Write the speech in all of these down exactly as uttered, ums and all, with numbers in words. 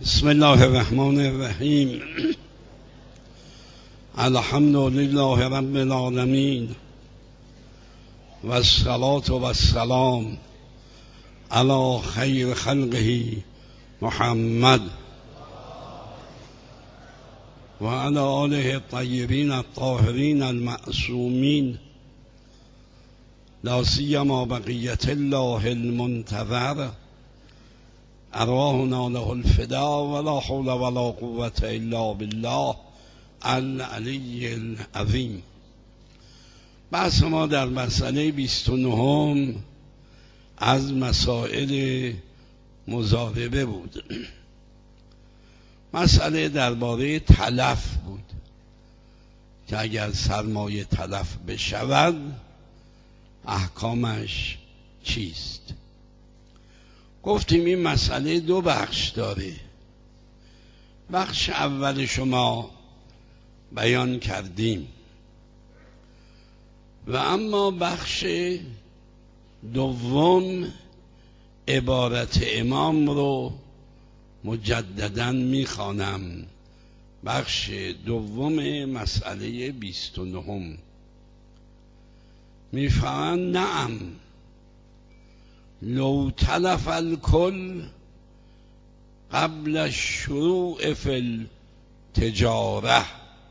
بسم الله الرحمن الرحیم. الحمد لله رب العالمین و الصلاة و السلام علی خیر خلقه محمد و علی آله الطیبین الطاهرین المعصومین، لا سیما بقیة الله المنتظر، ارواحنا له الفدا ولا حول ولا قوة الا بالله العلی العظیم. بحث ما در مسئله بیست و نهم از مسائل مضاربه بود. مسئله درباره تلف بود که اگر سرمایه تلف بشود احکامش چیست. گفتیم این مسئله دو بخش داره. بخش اول شما بیان کردیم و اما بخش دوم عبارت امام رو مجددا میخوانم. بخش دوم مسئله بیست و نهم میفرماند نعم لو تلف الکل قبل الشروع فی التجاره،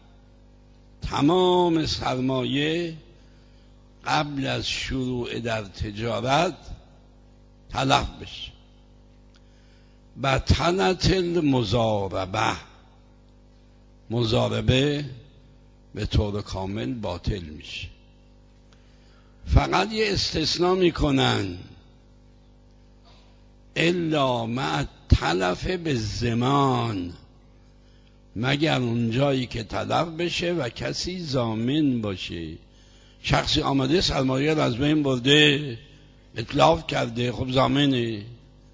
تمام سرمایه قبل از شروع در تجارت تلف بشه، بطلت المضاربه، مضاربه به طور کامل باطل میشه. فقط یه استثناء میکنن، الا مع تلف به زمان، مگر اون جایی که تلف بشه و کسی ضامن باشه. شخصی آمده سرمایه رو از بین برده، اتلاف کرده، خب ضامنه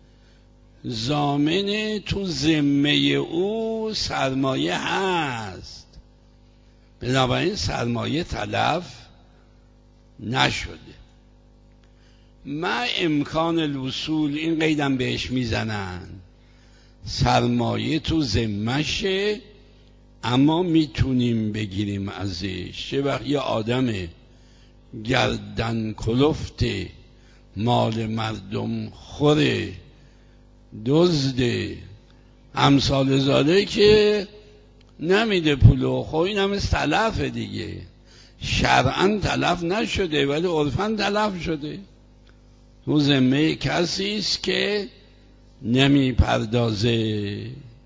ضامنه تو ذمه او سرمایه هست، بنابراین سرمایه تلف نشده. ما امکان الوصول، این قیدم بهش میزنن، سرمایه تو ذمشه اما میتونیم بگیریم ازش. یه وقت یه آدم گردن کلفت، مال مردم خوره، دزده، امثال زاده که نمیده پولو، خب این هم تلف دیگه. شرعاً تلف نشده ولی عرفاً تلف شده، تو ذمه کسی است که نمی پردازه.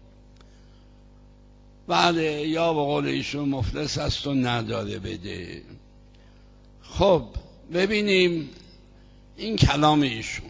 بله، یا به قول ایشون مفلس است و نداره بده. خب ببینیم این کلام ایشون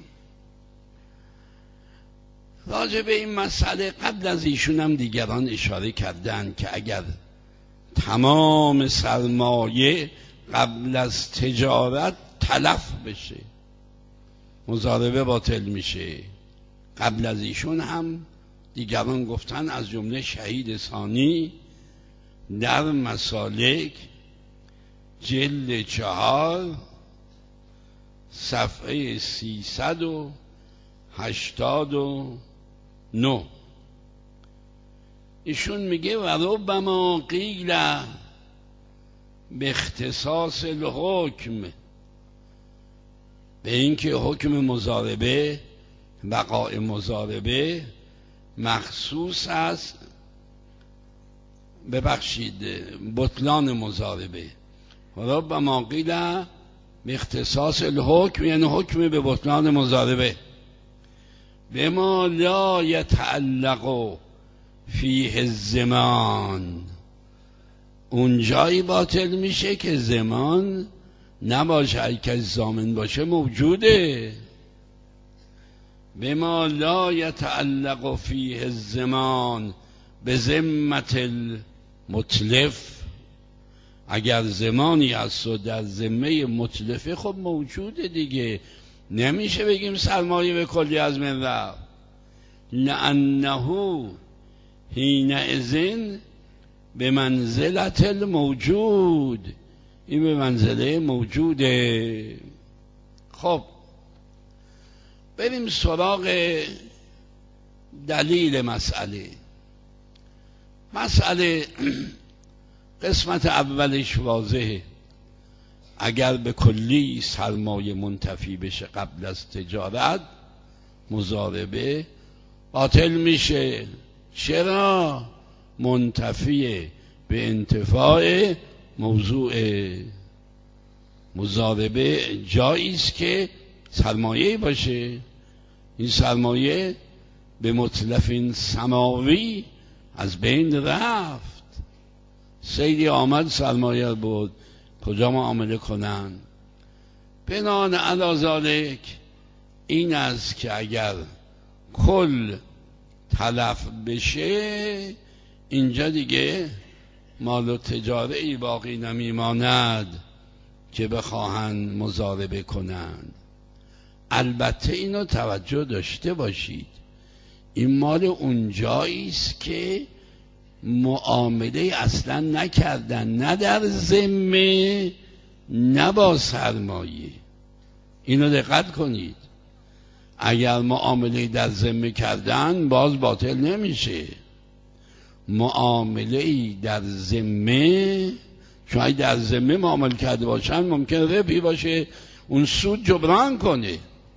راجع به این مسئله. قبل از ایشون هم دیگران اشاره کردن که اگر تمام سرمایه قبل از تجارت تلف بشه مضاربه باطل میشه. قبل از ایشون هم دیگران گفتن، از جمله شهید ثانی در مسالک جلد چهار صفحه سیصد و هشتاد و نه ایشون میگه و ربما قیل به اختصاص الحکم، به اینکه حکم مضاربه، وقاع مضاربه مخصوص است، ببخشید بطلان مضاربه. ربما قیل به اختصاص الحکم، یعنی حکم به بطلان مضاربه، بما لا یتعلق فیه الزمان، اون جایی باطل میشه که زمان نباشه، اگه کسی ضامن باشه موجوده. بما لا یتعلق فیه الزمان به ذمت المتلف، اگر زمانی هست و در ذمه متلفه خب موجوده دیگه، نمیشه بگیم سرمایه به کلی از من رفت. لانه حینئذ به منزلت الموجود، این به منزله موجوده. خب بریم سراغ دلیل مسئله مسئله قسمت اولش واضحه. اگر به کلی سرمایه منتفی بشه قبل از تجارت، مضاربه باطل میشه. چرا؟ منتفی به انتفاع موضوع. مضاربه جایی است که سرمایه باشه، این سرمایه به متلف سماوی از بین رفت. سیدی آمد سرمایه بود، کجا معامله کنن؟ بنان علی ذالک این است که اگر کل تلف بشه، اینجا دیگه مال و تجاره ای باقی نمیماند که بخواهند مضاربه کنند. البته اینو توجه داشته باشید، این مال اونجایی است که معامله اصلا نکردن، نه در ذمه نه با سرمایه. اینو دقت کنید. اگر معامله در ذمه کردن باز باطل نمیشه. معامله در ذمه، شاید در ذمه معامله کرده باشن ممکن ربحی باشه، اون سود جبران کنه.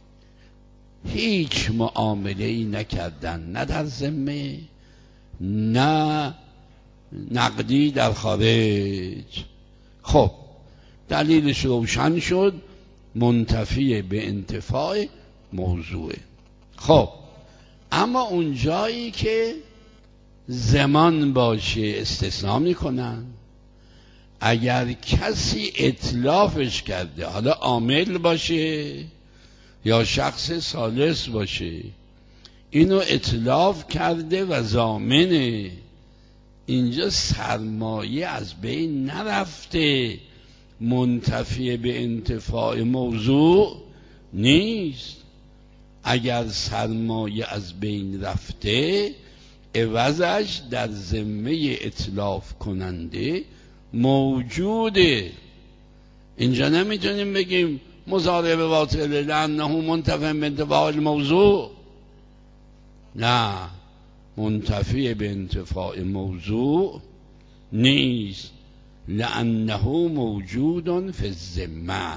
هیچ معامله ای نکردن، نه در ذمه نه نقدی در خارج. خب دلیلش روشن شد، منتفی به انتفاع موضوعه. خب اما اون جایی که زمان باشه استثناء میکنن. اگر کسی اتلافش کرده، حالا عامل باشه یا شخص ثالث باشه، اینو اتلاف کرده و ضامنه، اینجا سرمایه از بین نرفته، منتفی به انتفاع موضوع نیست. اگر سرمایه از بین رفته، عوضش در ذمه اتلاف کننده موجوده. اینجا نمیتونیم بگیم مضاربه باطله لانه منتفی به انتفاع الموضوع. نه، منتفی به انتفاع موضوع نیست، لانه موجود فی الذمه.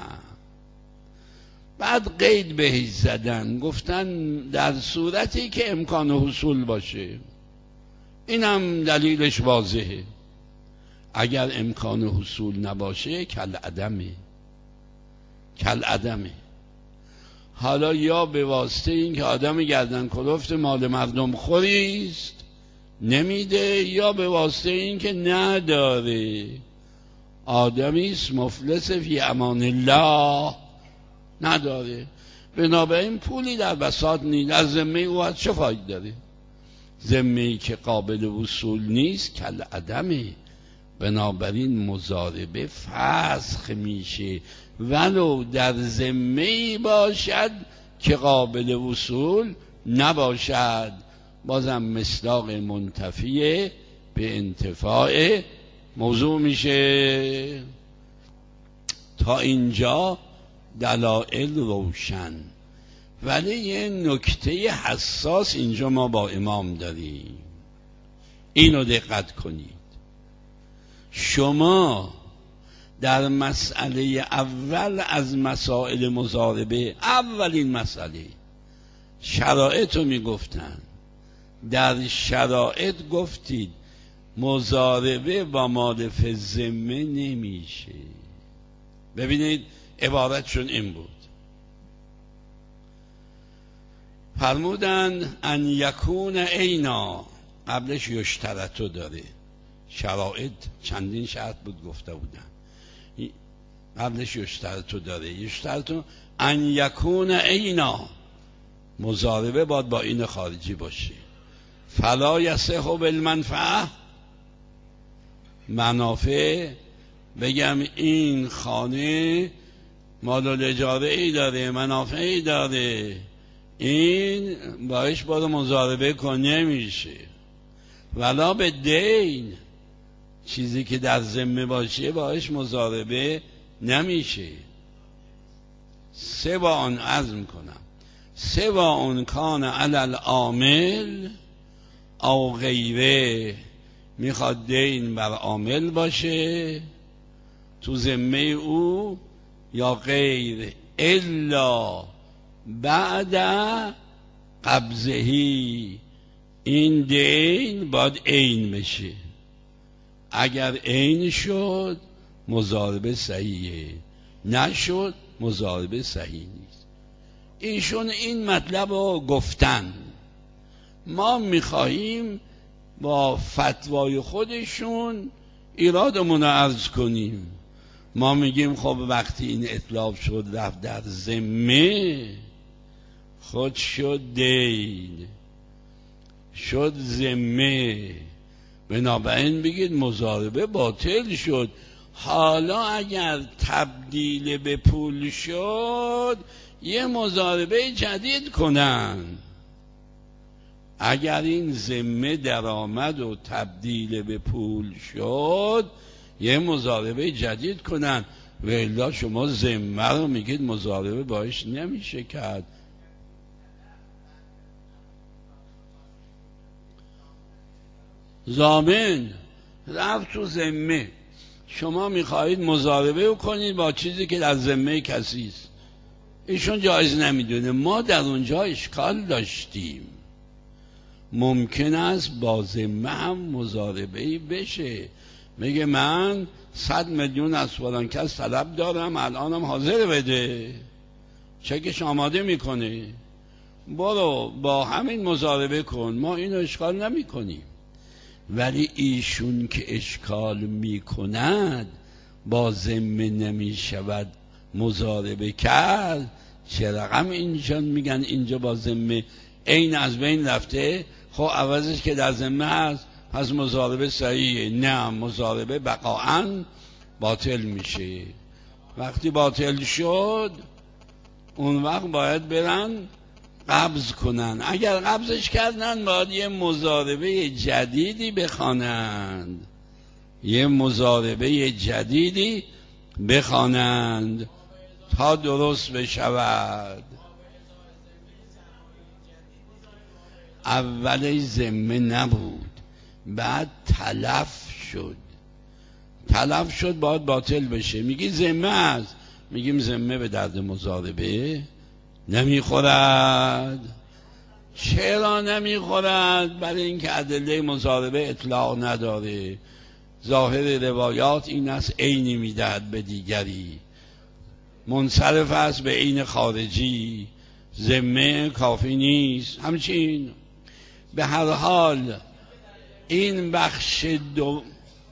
بعد قید بهش زدن، گفتن در صورتی که امکان حصول باشه. اینم دلیلش واضحه. اگر امکان حصول نباشه کل عدمه، کل عدمه. حالا یا به واسطه این که آدم گردن کلفت مال مردم خوریست نمیده، یا به واسطه این که نداره، آدمیست مفلس فی امان الله، نداره. بنابراین پولی در بساط نیست، در ذمه او از چه فاید داره؟ ذمه‌ای که قابل وصول نیست کل عدمه. بنابراین مضاربه فسخ میشه ولو در ذمه‌ای باشد که قابل وصول نباشد. بازم مصداق منتفی به انتفاع موضوع میشه. تا اینجا دلائل روشن، ولی یه نکته حساس اینجا ما با امام داریم، اینو دقت کنید. شما در مسئله اول از مسائل مضاربه، اولین مسئله شرایط رو میگفتن، در شرایط گفتید مضاربه با مال فی الذمه نمیشه. ببینید عبارتشون این بود، فرمودن ان یکون عینا، قبلش یشترطو داره، شرایط چندین شرط بود گفته بودن، قبلش یشترطو داره. یشترطو ان یکون عینا، مضاربه باید با این خارجی باشه. فلا یصح بالمنفعه، منافع، بگم این خانه مال الاجاره ای داره، منافعی داره، این باش باید مضاربه کن، نمیشه. ولا به دین، چیزی که در ذمه باشه باش مضاربه نمیشه. سه با آن عزم کنم، سوا اون کان علی العامل او غیره، میخواد دین بر عامل باشه تو ذمه او یا غیر، الا بعد قبضهی، این دین باید عین بشه. اگر عین شد مضاربه صحیحه، نشد مضاربه صحیح نیست. ایشون این مطلب رو گفتن، ما میخواهیم با فتوای خودشون ایرادمون رو عرض کنیم. ما میگیم خب وقتی این اطلاق شد رفت در ذمه، خود شد دین، شد ذمه، بنابراین بگید مضاربه باطل شد. حالا اگر تبدیل به پول شد یه مضاربه جدید کنن. اگر این ذمه درآمد و تبدیل به پول شد یه مضاربه جدید کنن، و الا شما ذمه رو میگید مضاربه باش نمیشه کرد. ضامن رفت تو ذمه، شما میخواهید مضاربه کنید با چیزی که در ذمه کسی است، ایشون جایز نمیدونه. ما در اونجا اشکال داشتیم، ممکن است با ذمه هم مضاربه بشه، میگه من صد میلیون از فلان کس طلب دارم، الانم حاضر بده، چکش آماده میکنه، برو با همین مضاربه کن، ما اینو اشکال نمی کنیم. ولی ایشون که اشکال میکند با ذمه نمی شود مضاربه کرد، چه رقم اینجا میگن اینجا با ذمه عین از بین رفته، خب عوضش که در ذمه هست پس مضاربه صحیحه. نه، مضاربه بقاعاً باطل میشه. وقتی باطل شد اون وقت باید برن قبض کنن. اگر قبضش کردن باید یه مضاربه جدیدی بخوانند، یه مضاربه جدیدی بخوانند تا درست بشود. اولش ذمه نبود، بعد تلف شد، تلف شد باید باطل بشه. میگی ذمه است، میگیم ذمه به درد مضاربه نمیخورد. چرا نمیخورد؟ برای اینکه ادله مضاربه اطلاق نداره. ظاهر روایات این است عینی میدهد به دیگری، منصرف است به عین خارجی، ذمه کافی نیست. همچین به هر حال این بخش دو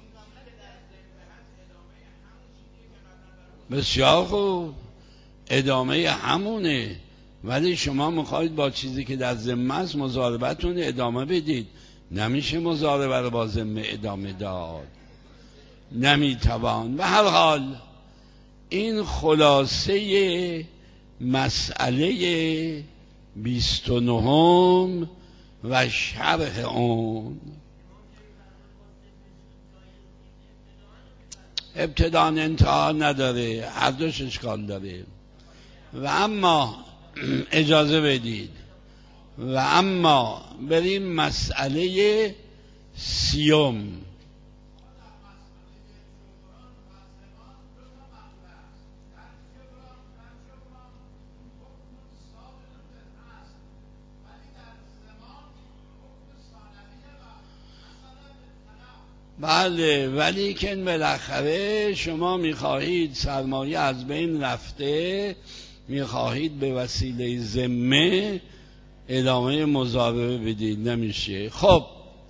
بسیار خوب، ادامه همونه، ولی شما میخواید با چیزی که در ذمه است مضاربتون ادامه بدید. نمیشه مضاربه رو با ذمه ادامه داد، نمیتوان. به هر حال این خلاصه مسئله بیست و نهم و شرح اون. ابتدا انتها نداره، هر دوش اشکال داره. و اما اجازه بدید، و اما بریم مسئله سیوم. بله، ولی که بالاخره شما میخواهید سرمایه از بین رفته، میخواهید به وسیله ذمه ادامه مضاربه بدید، نمیشه. خب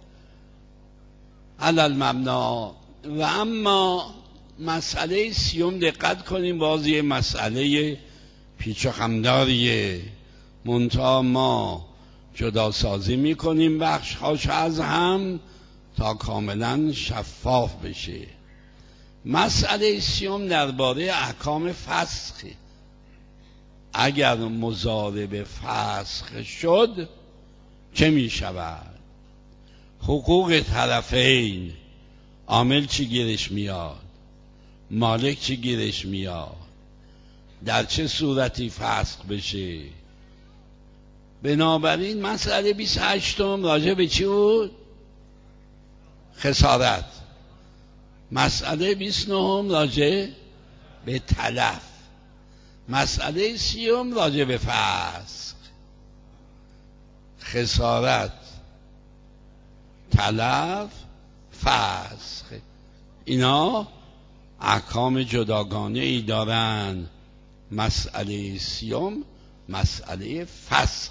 علل مبنا. و اما مسئله سیوم دقت کنیم، باز یه مسئله پیچ و خمداریه، منتها ما جدا سازی میکنیم بخش هاش از هم تا کاملا شفاف بشه. مسئله سیوم درباره احکام فسخ. اگر مضاربه فسخ شد چه می شود؟ حقوق طرفین، عامل چی گیرش میاد؟ مالک چی گیرش میاد؟ در چه صورتی فسخ بشه؟ بنابراین مسئله بیست و هشتم راجع به چی بود؟ خسارت. مسئله بیست و نهم راجع به تلف. مسئله سیوم راجع به فسخ. خسارت، تلف، فسخ، اینا احکام جداگانه ای دارن. مسئله سیوم مسئله فسخ.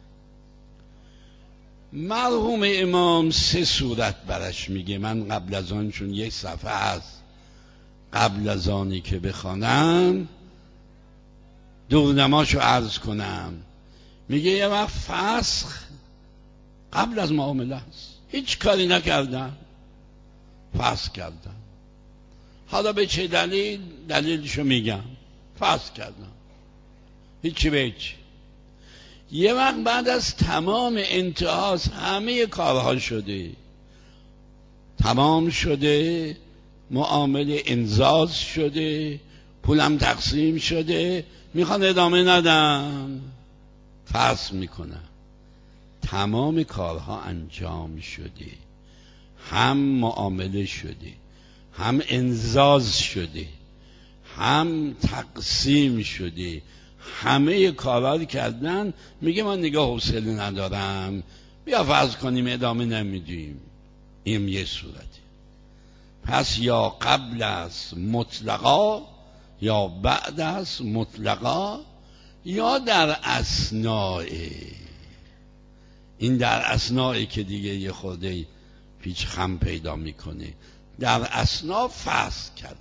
مرحوم امام سه صورت برش میگه. من قبل از آن، چون یک صفحه است، قبل از آنی که بخوانم دورنماشو عرض کنم. میگه یه وقت فسخ قبل از معامله است، هیچ کاری نکردن، فسخ کردن. حالا به چه دلیل؟ دلیلشو میگم. فسخ کردن، هیچی به هیچی. یه وقت بعد از تمام انتهاز همه کارها شده، تمام شده، معامله انزاز شده، پولم تقسیم شده، میخوان ادامه ندن، فسخ میکنن. تمام کارها انجام شده، هم معامله شده، هم انزاز شده، هم تقسیم شده، همه کارا رو کردن. میگه من نگاه حوصله ندارم، بیا فرض کنیم ادامه نمیدیم. این یه صورته. پس یا قبل از مطلقا یا بعد از مطلقا یا در اثناء. این در اثناء که دیگه یه خورده پیچ خم پیدا میکنه. در اثناء فسخ کرد.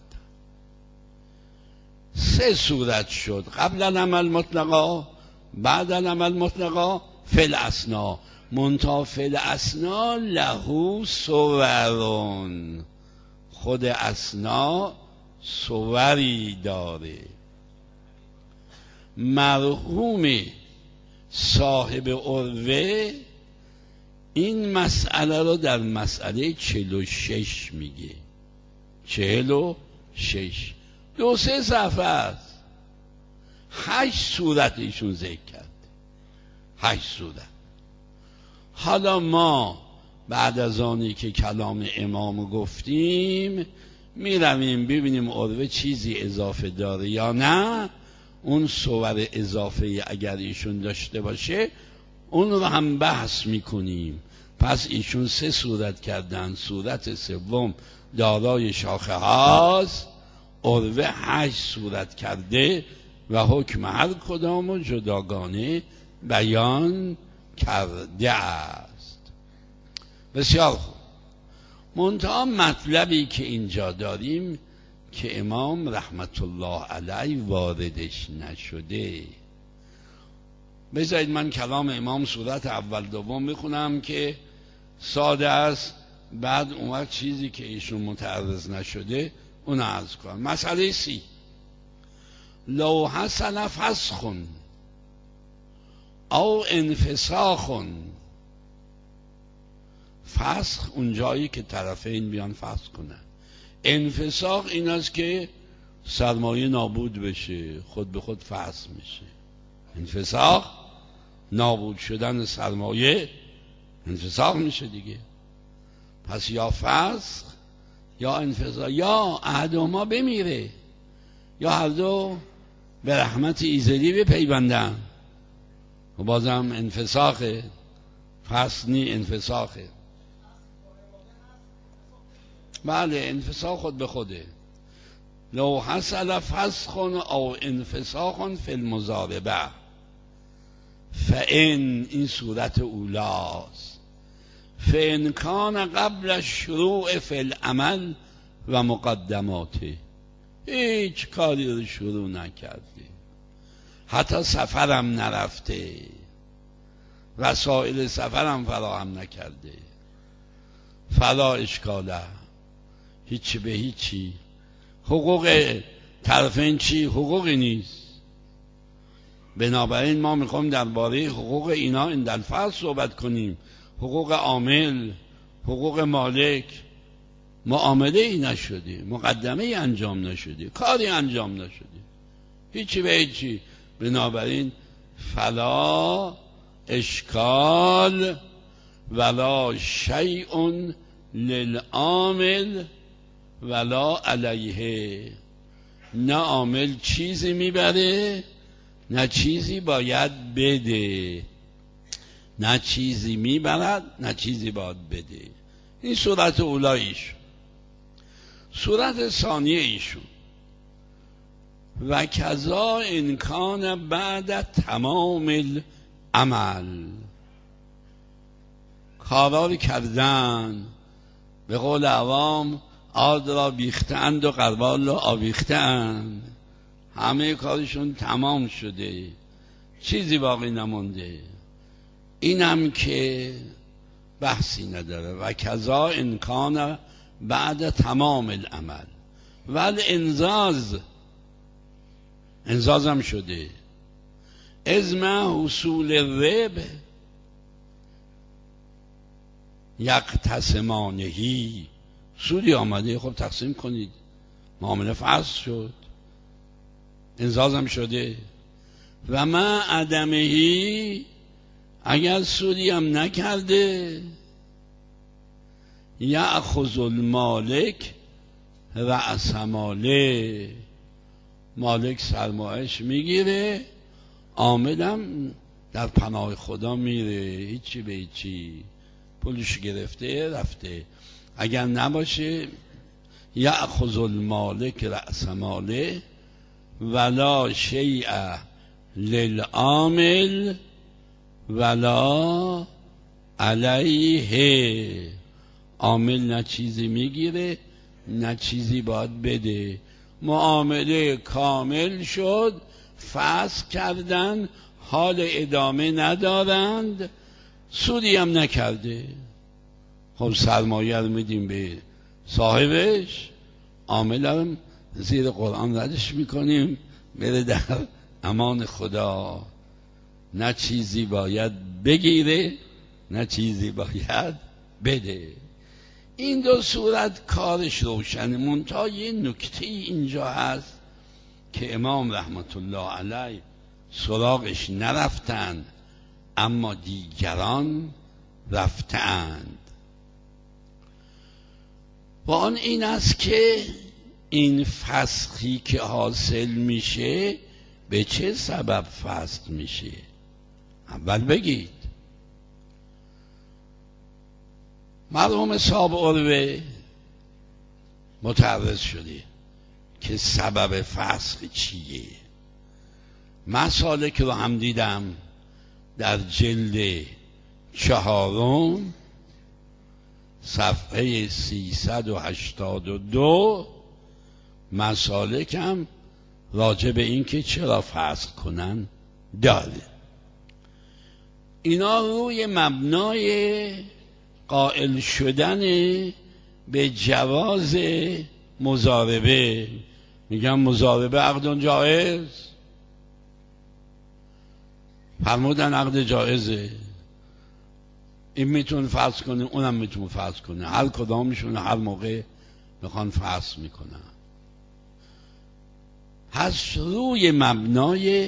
سه صورت شد: قبل العمل مطلقا، بعد العمل مطلقا، فی الاثناء. منتها فی الاثناء له صورون. خود اثناء صوری داره. مرحوم صاحب عروه این مسئله رو در مسئله چهل و شش میگه. چهل و شش دو سه صفحه است. هشت صورت ایشون ذکر کرد. هشت صورت. حالا ما بعد از آنی که کلام امام گفتیم میرویم ببینیم عروه چیزی اضافه داره یا نه. اون صور اضافه اگر ایشون داشته باشه اون رو هم بحث میکنیم. پس ایشون سه صورت کردن. صورت سوم دارای شاخه هاست. عروه هشت صورت کرده و حکم هر کدام جداگانه بیان کرده است. بسیار خوب. منتها مطلبی که اینجا داریم که امام رحمت الله علیه واردش نشده. بذارید من کلام امام صورت اول دوم میخونم که ساده است. بعد اون وقت چیزی که ایشون متعرض نشده اون عرض کنم. مسئله سی: لو حصل فسخ او انفساخ. فسخ اون جایی که طرفین بیان فسخ کنن. انفساخ این است که سرمایه نابود بشه، خود به خود فسخ میشه. انفساخ نابود شدن سرمایه انفساخ میشه دیگه. پس یا فسخ یا انفساخ، یا احدهما بمیره یا هر دو به رحمت ایزدی بپیوندن و بازم انفساخه. فسخ نی، انفساخه. بله، انفساخ خود به خوده. لو حصل فسخ او انفساخ فی المضاربه فان، این صورت اولاست، فان کان قبل الشروع فی العمل و مقدماته. هیچ کاری رو شروع نکرده، حتی سفرم نرفته، وسایل سفرم فراهم نکرده، فلا اشکاله، هیچی به هیچی. حقوق طرفین چی؟ حقوقی نیست. بنابراین ما میخوایم درباره حقوق اینا این الفصل صحبت کنیم. حقوق عامل، حقوق مالک. معامله ای نشده، مقدمه ای انجام نشده، کاری انجام نشده، هیچی به هیچی. بنابراین فلا اشکال ولا شیء للعامل ولا علیه. نه عامل چیزی میبره نه چیزی باید بده، نه چیزی میبرد نه چیزی باید بده. این صورت اولاییشون. صورت ثانیه ایشون و کذا انکان بعد تمام العمل، کارا رو کردن، به قول عوام آرد را بیختند و قربال را آویختند، همه کارشون تمام شده، چیزی باقی نمونده. اینم که بحثی نداره. و کذا انکان بعد تمام العمل ول انزاز، انزازم شده. ازم حصول الرب یقتسمانهی، سودی آمده خب تقسیم کنید، معامله فصل شد، انزازم شده. و ما عدمهی، اگر سودی هم نکرده، یأخذ المالک رأس ماله، مالک سرمایش میگیره، عاملم در پناه خدا میره، هیچی به هیچی، پولش گرفته رفته. اگر نباشه یأخذ المالک رأس ماله ولا شیء للعامل ولا علیه، عامل نه چیزی میگیره نه چیزی باید بده. معامله کامل شد، فسخ کردن، حال ادامه ندارند، سودی هم نکرده. خب سرمایه رو میدیم به صاحبش، عامل هم زیر قرآن ردش میکنیم بره در امان خدا. نه چیزی باید بگیره نه چیزی باید بده. این دو صورت کارش روشنه. منتها یه نکته اینجا هست که امام رحمت الله علیه سراغش نرفتند اما دیگران رفتند. و آن این است که این فسخی که حاصل میشه به چه سبب فسخ میشه؟ اول بگید. مرحوم صاحب عروه متعرض شده که سبب فسخ چیه. مسالک رو هم دیدم در جلد چهارم صفحه سیصد و هشتاد و دو، مسالک هم راجع به این که چرا فسخ کنن داره. اینا روی مبنای قائل شدن به جواز مضاربه میگن مضاربه عقد جایز، فرمودن عقد جایزه، این میتونه فسخ کنه اونم میتونه فسخ کنه، هر کدامشون هر موقع میخوان فسخ میکنن. پس روی مبنای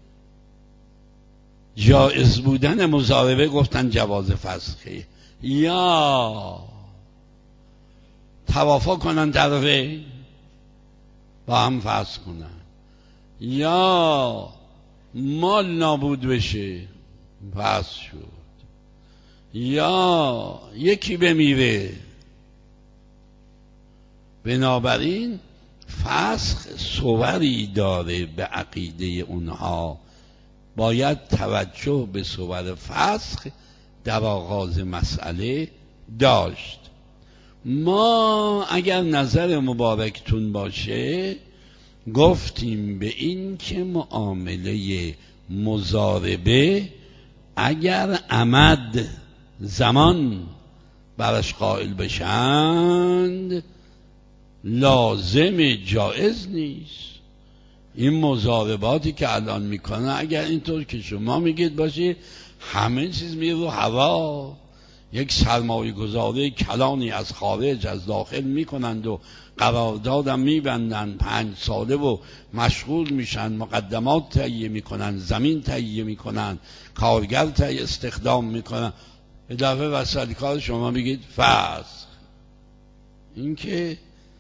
جایز بودن مضاربه گفتن جواز فسخه، یا توافق کنن طرفین با هم فسخ کنن، یا مال نابود بشه فسخ شد، یا یکی بمیره. بنابراین فسخ صوری داره به عقیده اونها، باید توجه به صور فسخ در آغاز مسئله داشت. ما اگر نظر مبارکتون باشه گفتیم به این که معامله مضاربه اگر عمد زمان برش قائل بشند لازم جایز نیست. این مضارباتی که الان میکنه اگر اینطور که شما میگید باشه همه چیز میره رو هوا، یک سرمایه گذاری کلانی از خارج از داخل میکنند و قراردادم میبندن پنج ساله و مشغول میشن، مقدمات تهیه میکنن، زمین تهیه میکنن، کارگر تهیه استخدام میکنن، به دفعه وسط کار شما میگید فسخ. این که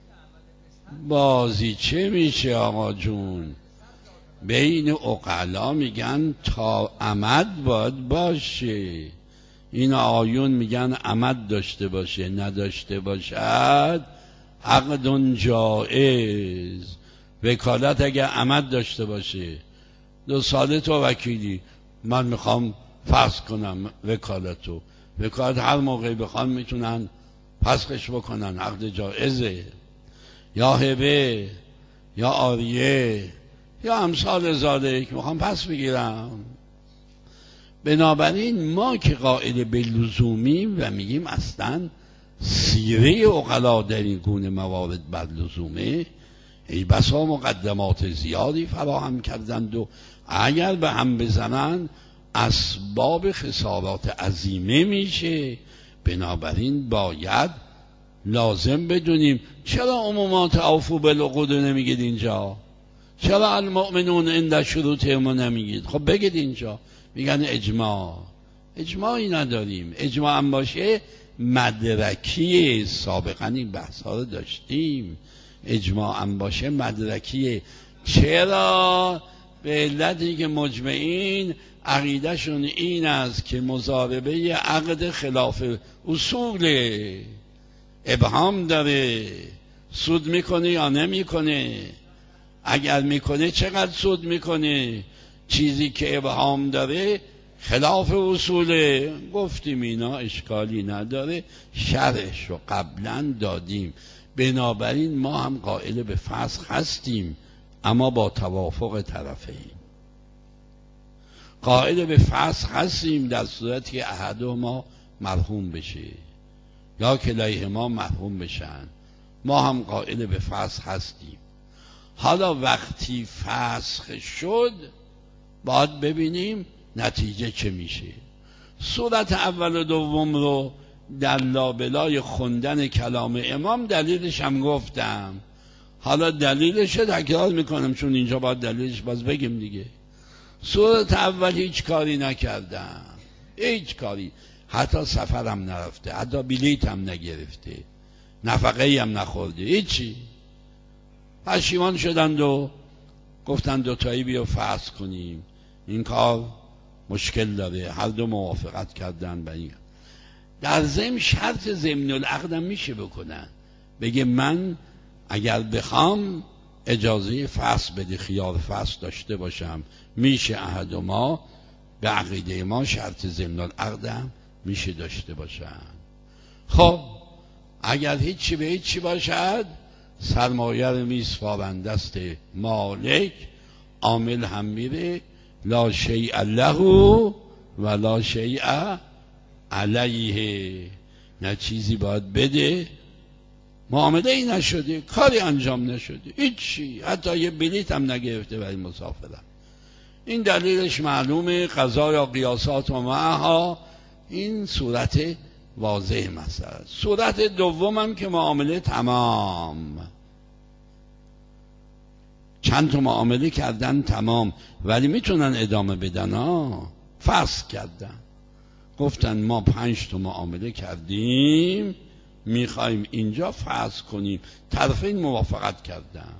بازی چه میشه آقا جون؟ بین عقلا میگن تا عمد باید باشه، این آیون میگن عمد داشته باشه، نداشته باشد عقد جائز. وکالت اگر عمد داشته باشه، دو ساله تو وکیلی، من میخوام فسخ کنم وکالتو، وکالت هر موقع بخوان میتونن فسخش بکنن، عقد جائزه. یا هبه یا عاریه یا امثال ذالک، میخوام پس بگیرم. بنابراین ما که قائل به لزومیم و میگیم اصلا سیره عقلا در این گونه موارد بر لزومه، ای بسا مقدمات زیادی فراهم کردند و اگر به هم بزنن اسباب خسارات عظیمه میشه. بنابراین باید لازم بدونیم چرا عمومات اوفوا بالعقود نمیگید اینجا؟ چرا المؤمنون عند شروطهم نمیگید؟ خب بگید اینجا. میگن اجماع. اجماعی نداریم. اجماع هم باشه مدرکی، سابقا این بحث ها رو داشتیم. اجماع هم باشه مدرکی. چرا؟ به علتی که مجمعین عقیدهشون این است که مضاربه عقد خلاف اصوله، ابهام داره، سود میکنه یا نمیکنه، اگر میکنه چقدر سود میکنه، چیزی که ابهام داره خلاف اصوله. گفتیم اینا اشکالی نداره، شرحش رو قبلا دادیم. بنابراین ما هم قائل به فسخ هستیم، اما با توافق طرفین. قائل به فسخ هستیم در صورتی که احدهما مرحوم بشه یا کلیهما مرحوم بشن، ما هم قائل به فسخ هستیم. حالا وقتی فسخ شد باید ببینیم نتیجه چه میشه. صورت اول و دوم رو در لابلای خوندن کلام امام دلیلش هم گفتم، حالا دلیلش رو تکرار میکنم چون اینجا باید دلیلش باز بگیم دیگه. صورت اول هیچ کاری نکردم، هیچ کاری، حتی سفرم نرفته، حتی بلیط هم نگرفته، نفقه‌ای هم نخورده، هیچی. پشیمان شدند و گفتند دوتایی بیا فسخ کنیم، این کار مشکل داره. هر دو موافقت کردن. بایی در ضمن شرط ضمن العقدم میشه بکنن، بگه من اگر بخوام اجازه فسخ بده، خیار فسخ داشته باشم، میشه احد ما به عقیده ما شرط ضمن العقدم میشه داشته باشن. خب اگر هیچی به هیچی باشد، سرمایه رو میسپارن دست مالک، عامل هم میره، لا شیء له و لا شیء علیه، نه چیزی باید بده، معامله ای نشده، کاری انجام نشده، هیچی، حتی یه بلیط هم نگرفته برای مسافرت. این دلیلش معلومه، قضا یا قیاسات و معها. این صورت واضح مسئله. صورت دوم هم که معامله تمام، چند تا معامله کردن تمام، ولی میتونن ادامه بدن ها. فسخ کردن، گفتن ما پنج تا معامله کردیم، میخوایم اینجا فسخ کنیم، طرفین موافقت کردن.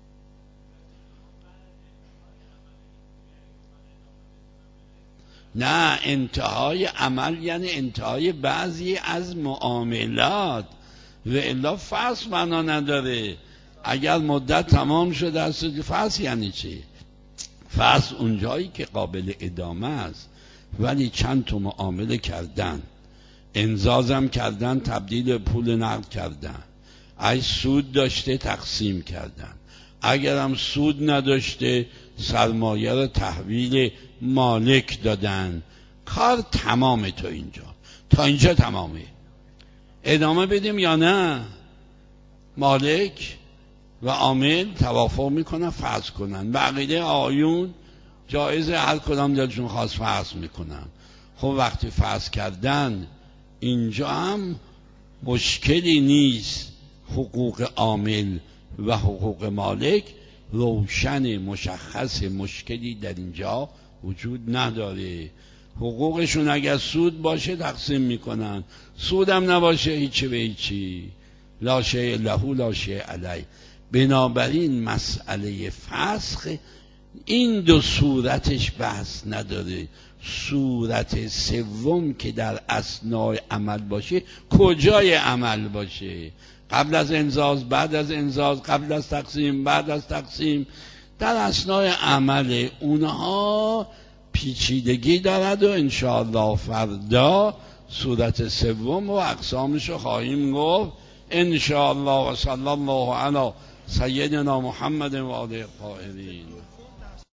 نه، انتهای عمل یعنی انتهای بعضی از معاملات، و الا فسخ معنا نداره. اگر مدت تمام شده است فسخ یعنی چی؟ فسخ اونجایی که قابل ادامه است، ولی چند تا معامله کردن، انزازم کردن، تبدیل پول نقد کردن، ای سود داشته تقسیم کردن، اگرم سود نداشته سرمایه رو تحویل مالک دادن. کار تمامه تا اینجا، تا اینجا تمامه. ادامه بدیم یا نه؟ مالک و عامل توافق میکنن فسخ کنن، بقیه آیون جایزه، هر کدام دلشون خواست فسخ میکنن. خب وقتی فسخ کردن اینجا هم مشکلی نیست. حقوق عامل و حقوق مالک روشن، مشخص، مشکلی در اینجا وجود نداره. حقوقشون اگر سود باشه تقسیم میکنن، سودم نباشه هیچی به هیچی، لا شیء له لا شیء علیه. بنابراین مسئله فسخ این دو صورتش بحث نداره. صورت سوم که در اثنای عمل باشه، کجای عمل باشه؟ قبل از انزاز، بعد از انزاز، قبل از تقسیم، بعد از تقسیم، در اثنای عمل. اونها پیچیدگی دارد و انشاءالله فردا صورت سوم و اقسامش رو خواهیم گفت انشاءالله. و صلی الله علی سیدنا محمد و آله الطاهرین.